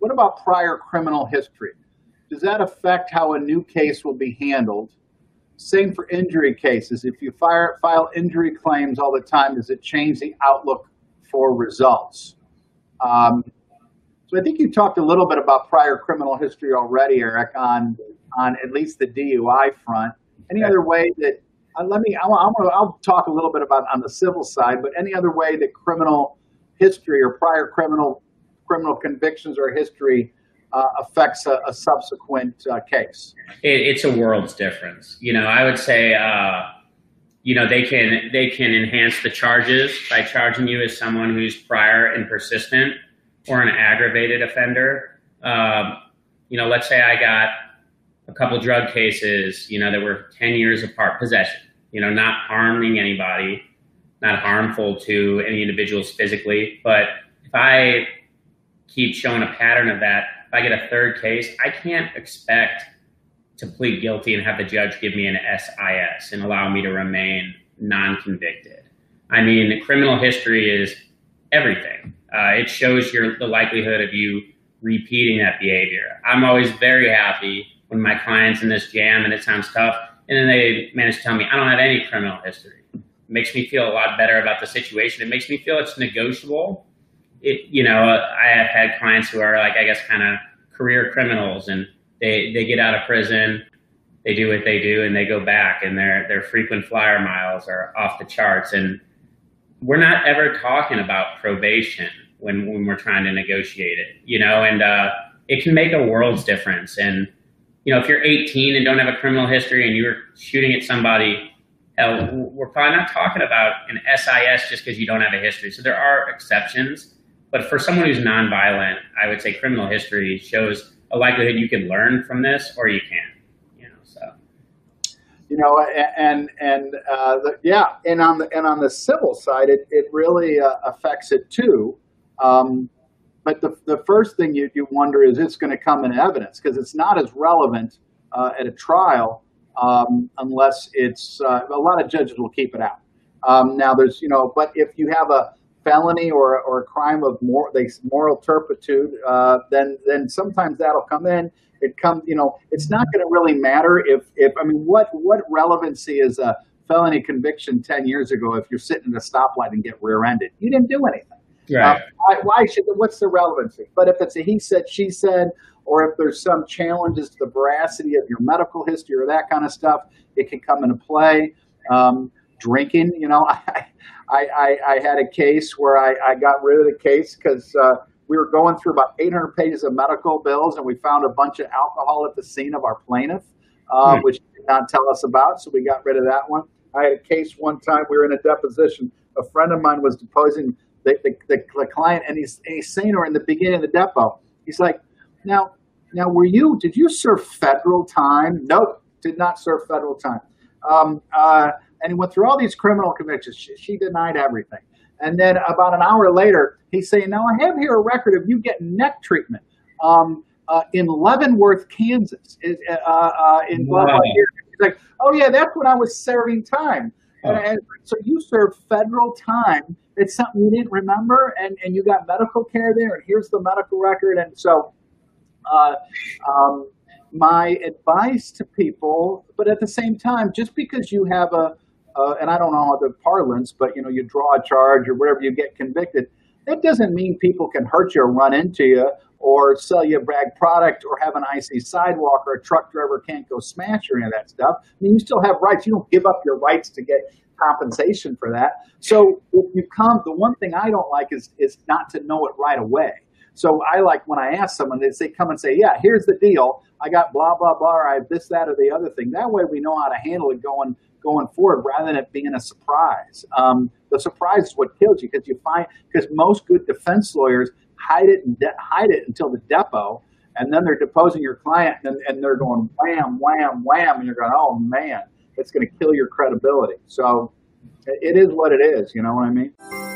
What about prior criminal history? Does that affect how a new case will be handled? Same for injury cases. If you file injury claims all the time, does it change the outlook for results? So I think you talked a little bit about prior criminal history already, Eric, on at least the DUI front. Any other way that I'll talk a little bit about on the civil side, but any other way that criminal history or prior criminal convictions or history affects a subsequent case? It's a world's difference. I would say, they can enhance the charges by charging you as someone who's prior and persistent or an aggravated offender. Let's say I got a couple drug cases, that were 10 years apart, possession, not harming anybody, not harmful to any individuals physically. But if I keep showing a pattern of that, if I get a third case, I can't expect to plead guilty and have the judge give me an SIS and allow me to remain non-convicted. I mean, criminal history is everything. It shows the likelihood of you repeating that behavior. I'm always very happy when my client's in this jam and it sounds tough, and then they manage to tell me I don't have any criminal history. It makes me feel a lot better about the situation. It makes me feel it's negotiable. I have had clients who are kind of career criminals, and they get out of prison, they do what they do, and they go back, and their frequent flyer miles are off the charts. And we're not ever talking about probation when we're trying to negotiate it, and it can make a world's difference. And, if you're 18 and don't have a criminal history and you're shooting at somebody, we're probably not talking about an SIS just because you don't have a history. So there are exceptions. But for someone who's nonviolent, I would say criminal history shows a likelihood you can learn from this or you can't. And on the civil side, it really affects it too. But the first thing you wonder is it's going to come in evidence, because it's not as relevant at a trial unless it's a lot of judges will keep it out. Now there's but if you have a felony or a crime of moral turpitude, then sometimes that'll come in. It's not going to really matter what relevancy is a felony conviction 10 years ago if you're sitting at a stoplight and get rear-ended? You didn't do anything. Right. What's the relevancy? But if it's a he said, she said, or if there's some challenges to the veracity of your medical history or that kind of stuff, it can come into play. Drinking, I had a case where I got rid of the case because we were going through about 800 pages of medical bills, and we found a bunch of alcohol at the scene of our plaintiff, which he did not tell us about, so we got rid of that one. I had a case one time, we were in a deposition. A friend of mine was deposing the client, and he's saying to her in the beginning of the depo, he's like, now, did you serve federal time? Nope, did not serve federal time. And he went through all these criminal convictions. She denied everything. And then about an hour later, he's saying, now I have here a record of you getting neck treatment in Leavenworth, Kansas. In blah, blah, year. He's like, oh yeah, that's when I was serving time. And so you served federal time. It's something you didn't remember, and you got medical care there, and here's the medical record. And so my advice to people, but at the same time, just because you have and I don't know the parlance, but you draw a charge or whatever, you get convicted, that doesn't mean people can hurt you or run into you or sell you a brag product or have an icy sidewalk or a truck driver can't go smash or any of that stuff. I mean, you still have rights. You don't give up your rights to get compensation for that. So if the one thing I don't like is not to know it right away. So I like when I ask someone, they come and say, yeah, here's the deal. I got blah, blah, blah, or I have this, that, or the other thing. That way we know how to handle it going forward rather than it being a surprise. The surprise is what kills you, because most good defense lawyers hide it until the depo, and then they're deposing your client and they're going wham, wham, wham, and you're going, oh man, it's going to kill your credibility. So it is what it is. You know what I mean?